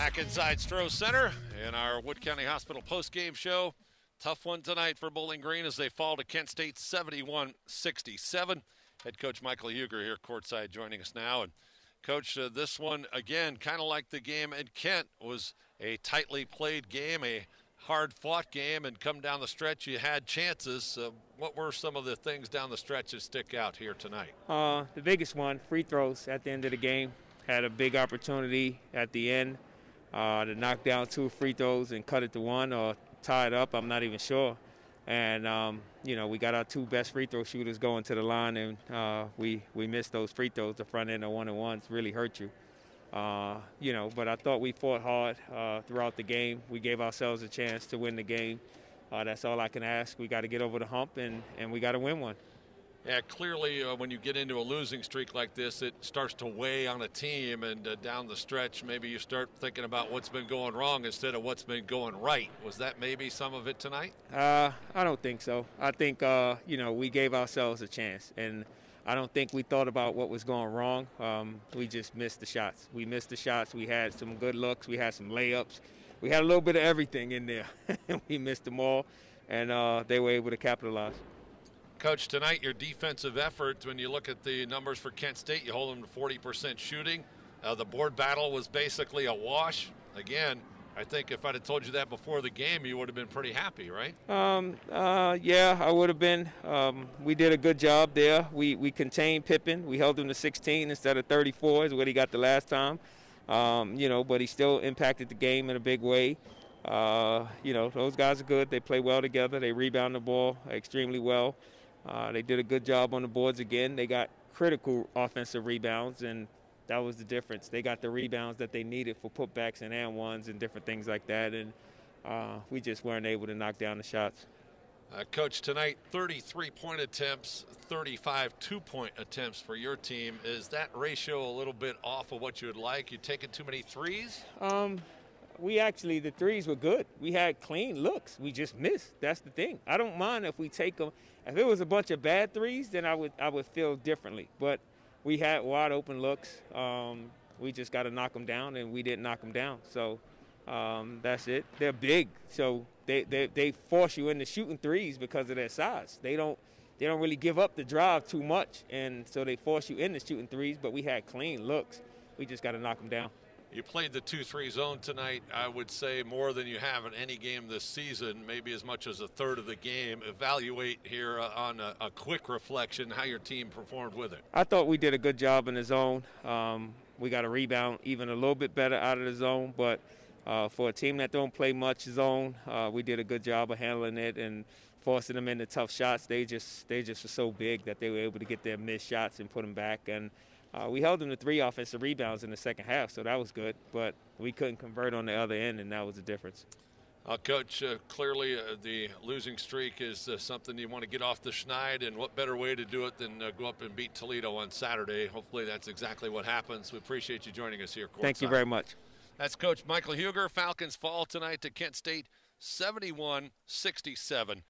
Back inside Stroh Center in our Wood County Hospital postgame show. Tough one tonight for Bowling Green as they fall to Kent State 71-67. Head coach Michael Huger here courtside joining us now. And Coach, this one, again, kind of like the game at Kent, was a tightly played game, a hard-fought game, and come down the stretch, you had chances. What were some of the things down the stretch that stick out here tonight? The biggest one, free throws at the end of the game. Had a big opportunity at the end to knock down 2 free throws and cut it to 1 or tie it up. I'm not even sure. And, we got our 2 best free throw shooters going to the line, and we missed those free throws. The front end of 1-and-1s really hurt you. But I thought we fought hard throughout the game. We gave ourselves a chance to win the game. That's all I can ask. We got to get over the hump, and we got to win one. Yeah, clearly when you get into a losing streak like this, it starts to weigh on a team, and down the stretch, maybe you start thinking about what's been going wrong instead of what's been going right. Was that maybe some of it tonight? I don't think so. I think, we gave ourselves a chance, and I don't think we thought about what was going wrong. We just missed the shots. We missed the shots. We had some good looks. We had some layups. We had a little bit of everything in there, and we missed them all, and they were able to capitalize. Coach, tonight your defensive effort, when you look at the numbers for Kent State, you hold them to 40% shooting. The board battle was basically a wash. Again, I think if I'd have told you that before the game, you would have been pretty happy, right? Yeah, I would have been. We did a good job there. We contained Pippen. We held him to 16 instead of 34 is what he got the last time. But he still impacted the game in a big way. Those guys are good. They play well together. They rebound the ball extremely well. They did a good job on the boards again. They got critical offensive rebounds, and that was the difference. They got the rebounds that they needed for putbacks and ones and different things like that, and we just weren't able to knock down the shots. Coach, tonight 33-point attempts, 35 two-point attempts for your team. Is that ratio a little bit off of what you would like? You taking too many threes? The threes were good. We had clean looks. We just missed. That's the thing. I don't mind if we take them. If it was a bunch of bad threes, then I would feel differently. But we had wide open looks. We just got to knock them down, and we didn't knock them down. So that's it. They're big, so they force you into shooting threes because of their size. They don't really give up the drive too much, and so they force you into shooting threes. But we had clean looks. We just got to knock them down. You played the 2-3 zone tonight, I would say, more than you have in any game this season, maybe as much as a third of the game. Evaluate here on a quick reflection how your team performed with it. I thought we did a good job in the zone. We got a rebound even a little bit better out of the zone, but for a team that don't play much zone, we did a good job of handling it and forcing them into tough shots. They just were so big that they were able to get their missed shots and put them back. And we held them to 3 offensive rebounds in the second half, so that was good. But we couldn't convert on the other end, and that was the difference. Coach, clearly the losing streak is something you want to get off the schneid, and what better way to do it than go up and beat Toledo on Saturday. Hopefully that's exactly what happens. We appreciate you joining us here courtside. Thank you very much. That's Coach Michael Huger. Falcons fall tonight to Kent State 71-67.